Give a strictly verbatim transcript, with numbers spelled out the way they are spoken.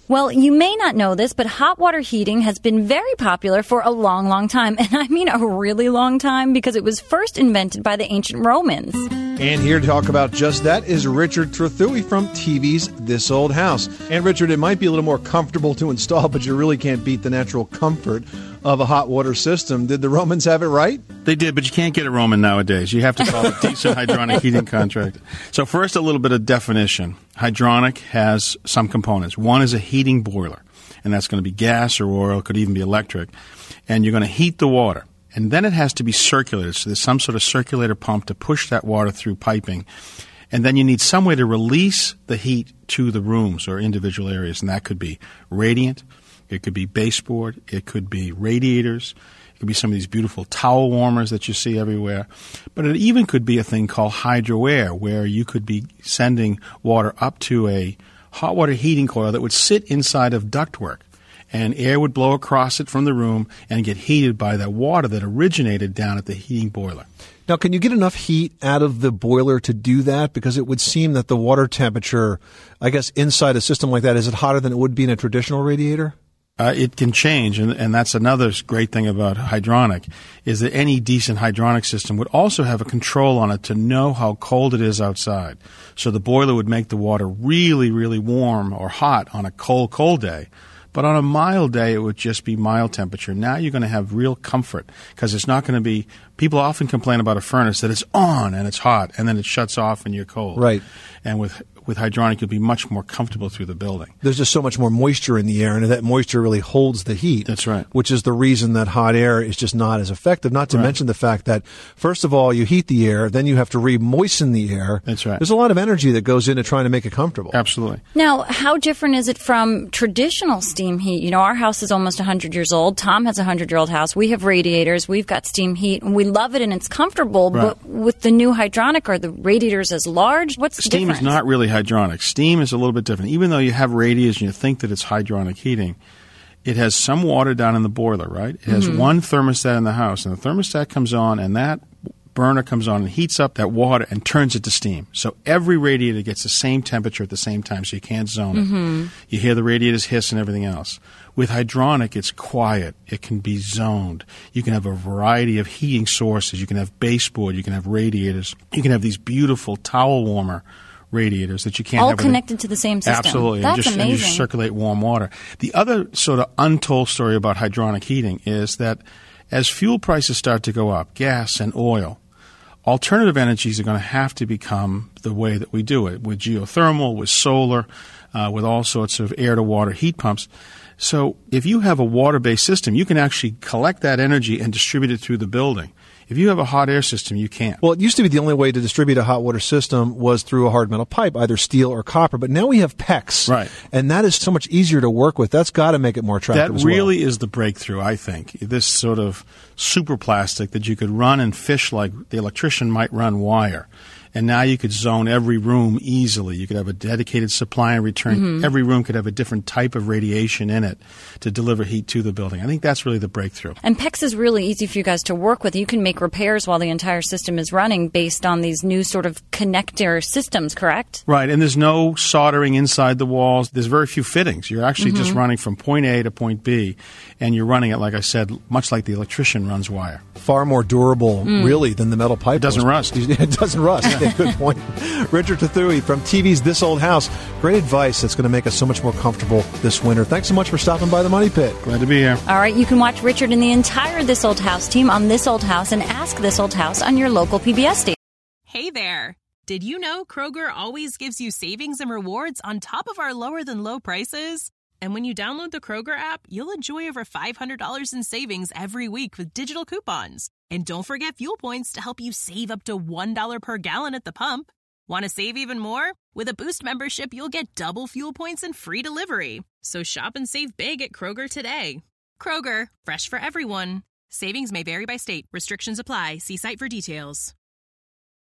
Well, you may not know this, but hot water heating has been very popular for a long, long time. And I mean a really long time because it was first invented by the ancient Romans. And here to talk about just that is Richard Trethewey from T V's This Old House. And Richard, it might be a little more comfortable to install, but you really can't beat the natural comfort of a hot water system. Did the Romans have it right? They did, but you can't get a Roman nowadays. You have to call a decent hydronic heating contractor. So first, a little bit of definition. Hydronic has some components. One is a heating boiler, and that's going to be gas or oil, could even be electric. And you're going to heat the water. And then it has to be circulated. So there's some sort of circulator pump to push that water through piping. And then you need some way to release the heat to the rooms or individual areas. And that could be radiant. It could be baseboard. It could be radiators. It could be some of these beautiful towel warmers that you see everywhere. But it even could be a thing called hydro-air, where you could be sending water up to a hot water heating coil that would sit inside of ductwork. And air would blow across it from the room and get heated by that water that originated down at the heating boiler. Now, can you get enough heat out of the boiler to do that? Because it would seem that the water temperature, I guess, inside a system like that, is it hotter than it would be in a traditional radiator? Uh, it can change, and, and that's another great thing about hydronic, is that any decent hydronic system would also have a control on it to know how cold it is outside. So the boiler would make the water really, really warm or hot on a cold, cold day. But on a mild day, it would just be mild temperature. Now you're going to have real comfort because it's not going to be – people often complain about a furnace that it's on and it's hot and then it shuts off and you're cold. Right. And with with hydronic, you'll be much more comfortable through the building. There's just so much more moisture in the air, and that moisture really holds the heat. That's right. Which is the reason that hot air is just not as effective, not to right. mention the fact that, first of all, you heat the air, then you have to re-moisten the air. That's right. There's a lot of energy that goes into trying to make it comfortable. Absolutely. Now, how different is it from traditional steam heat? You know, our house is almost one hundred years old. Tom has a one hundred-year-old house. We have radiators. We've got steam heat, and we love it, and it's comfortable. Right. But with the new hydronic, are the radiators as large? What's the Steam difference? is not really hydronic. Steam is a little bit different. Even though you have radiators and you think that it's hydronic heating, it has some water down in the boiler, right? It has mm-hmm. one thermostat in the house, and the thermostat comes on, and that burner comes on and heats up that water and turns it to steam. So every radiator gets the same temperature at the same time, so you can't zone it. Mm-hmm. You hear the radiators hiss and everything else. With hydronic, it's quiet. It can be zoned. You can have a variety of heating sources. You can have baseboard. You can have radiators. You can have these beautiful towel warmer radiators that you can't all have connected in, to the same system. Absolutely. That's and just, amazing. And you circulate warm water. The other sort of untold story about hydronic heating is that as fuel prices start to go up, gas and oil, alternative energies are going to have to become the way that we do it, with geothermal, with solar, uh, with all sorts of air-to-water heat pumps. So if you have a water-based system, you can actually collect that energy and distribute it through the building. If you have a hot air system, you can't. Well, it used to be the only way to distribute a hot water system was through a hard metal pipe, either steel or copper. But now we have P E Cs. Right. And that is so much easier to work with. That's got to make it more attractive That as well. really is the breakthrough, I think. This sort of super plastic that you could run and fish like the electrician might run wire. And now you could zone every room easily. You could have a dedicated supply and return. Mm-hmm. Every room could have a different type of radiation in it to deliver heat to the building. I think that's really the breakthrough. And P E X is really easy for you guys to work with. You can make repairs while the entire system is running based on these new sort of connector systems, correct? Right. And there's no soldering inside the walls. There's very few fittings. You're actually mm-hmm. just running from point A to point B. And you're running it, like I said, much like the electrician runs wire. Far more durable, mm. really, than the metal pipe. It doesn't was. rust. It doesn't rust. Good point. Richard Trethewey from T V's This Old House. Great advice that's going to make us so much more comfortable this winter. Thanks so much for stopping by the Money Pit. Glad to be here. All right, you can watch Richard and the entire This Old House team on This Old House and Ask This Old House on your local P B S station. Hey there. Did you know Kroger always gives you savings and rewards on top of our lower than low prices? And when you download the Kroger app, you'll enjoy over five hundred dollars in savings every week with digital coupons. And don't forget fuel points to help you save up to one dollar per gallon at the pump. Want to save even more? With a Boost membership, you'll get double fuel points and free delivery. So shop and save big at Kroger today. Kroger, fresh for everyone. Savings may vary by state. Restrictions apply. See site for details.